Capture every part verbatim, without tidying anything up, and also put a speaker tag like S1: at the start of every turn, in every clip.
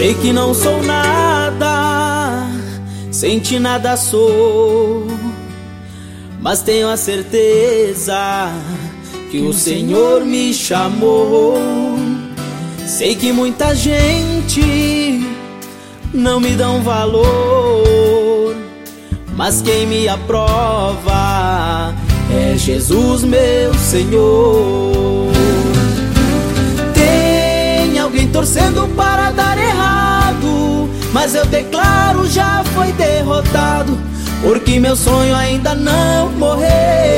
S1: Sei que não sou nada, sem ti nada sou, mas tenho a certeza que o Senhor me chamou. Sei que muita gente não me dá um valor, mas quem me aprova é Jesus, meu Senhor. Tem alguém torcendo para dar errado, mas eu declaro, já foi derrotado, porque meu sonho ainda não morreu.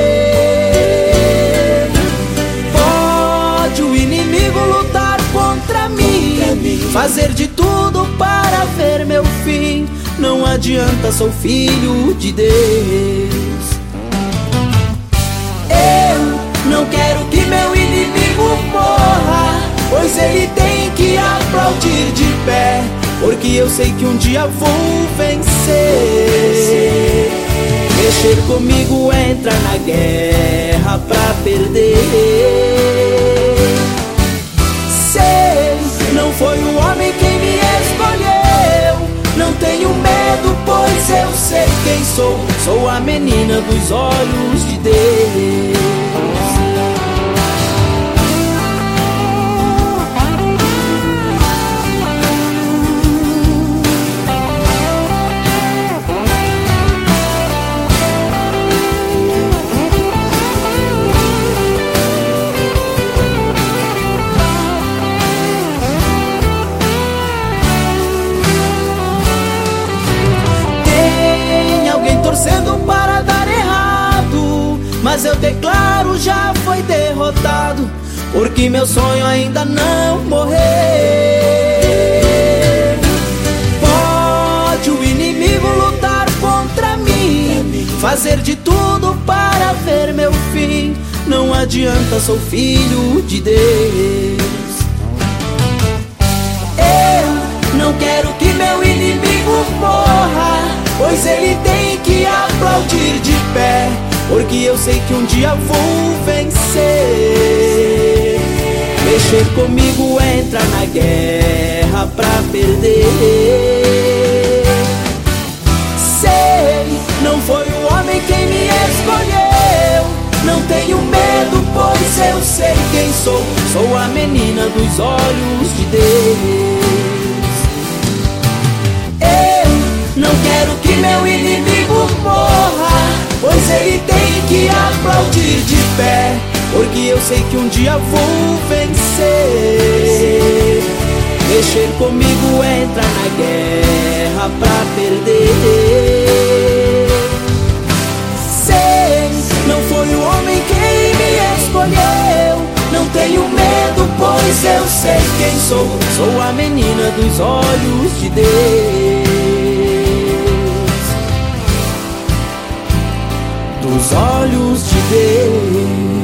S1: Pode o inimigo lutar contra mim, fazer de tudo para ver meu fim, não adianta, sou filho de Deus. Eu não quero que meu inimigo morra, pois ele tem que aplaudir de pé, porque eu sei que um dia vou vencer. Mexer comigo é entrar na guerra pra perder. Sei, não foi o homem quem me escolheu, não tenho medo, pois eu sei quem sou. Sou a menina dos olhos de Deus. Torcendo para dar errado, mas eu declaro, já foi derrotado, porque meu sonho ainda não morreu. Pode o inimigo lutar contra mim, fazer de tudo para ver meu fim, não adianta, sou filho de Deus. Eu não quero que meu inimigo morra, pois ele tem que aplaudir de pé, porque eu sei que um dia vou vencer. Mexer comigo é entrar na guerra pra perder. Sei, não foi o homem quem me escolheu, não tenho medo, pois eu sei quem sou. Sou a menina dos olhos de Deus. Não quero que meu inimigo morra, pois ele tem que aplaudir de pé, porque eu sei que um dia vou vencer. Mexer comigo é entrar na guerra pra perder. Sei, não foi o homem quem me escolheu, não tenho medo, pois eu sei quem sou. Sou a menina dos olhos de Deus. Dos olhos de Deus.